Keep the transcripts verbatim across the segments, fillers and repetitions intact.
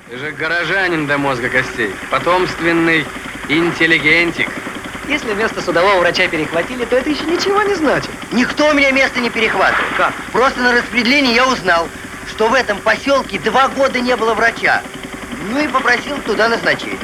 Ты же горожанин до мозга костей, потомственный интеллигентик. Если место судового врача перехватили, то это еще ничего не значит. Никто у меня место не перехватывает. Как? Просто на распределении я узнал, что в этом поселке два года не было врача. Ну и попросил туда назначение.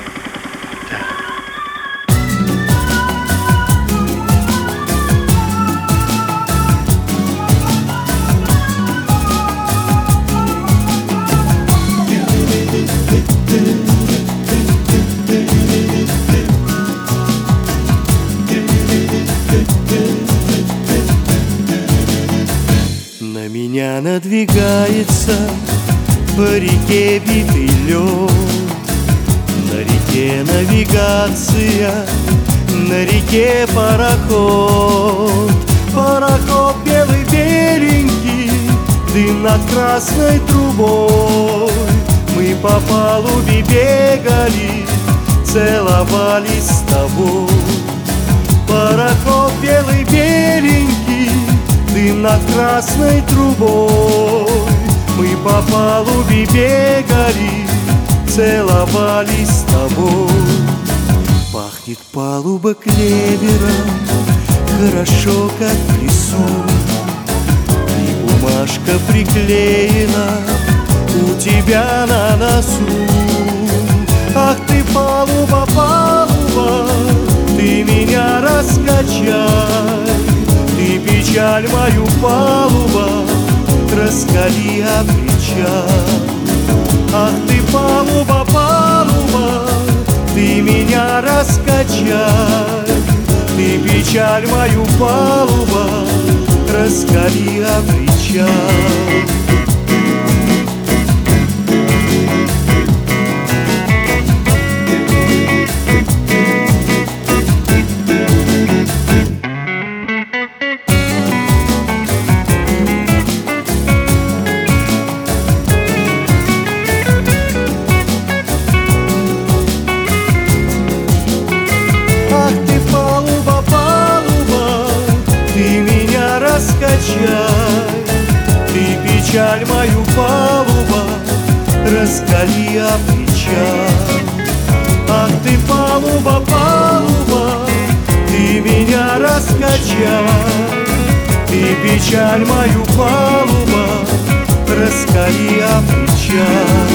На меня надвигается по реке битый лед. На реке навигация, на реке пароход. Пароход белый беленький, дым над красной трубой. Мы по палубе бегали, целовались с тобой. Пароход белый беленький, дым над красной трубой. Мы по палубе бегали, целовались с тобой. Пахнет палуба клевером, хорошо, как в лесу. И бумажка приклеена у тебя на носу. Ах ты, палуба, палуба, ты меня раскачай. Ты печаль мою, палуба, раскали о причал. Ах ты, палуба, палуба, ты меня раскачай. Ты печаль мою, палуба, раскали о причал. Ты печаль мою, палуба, раскали о причал. Ах ты, палуба, палуба, ты меня раскачай. Ты печаль мою, палуба, раскали о причал.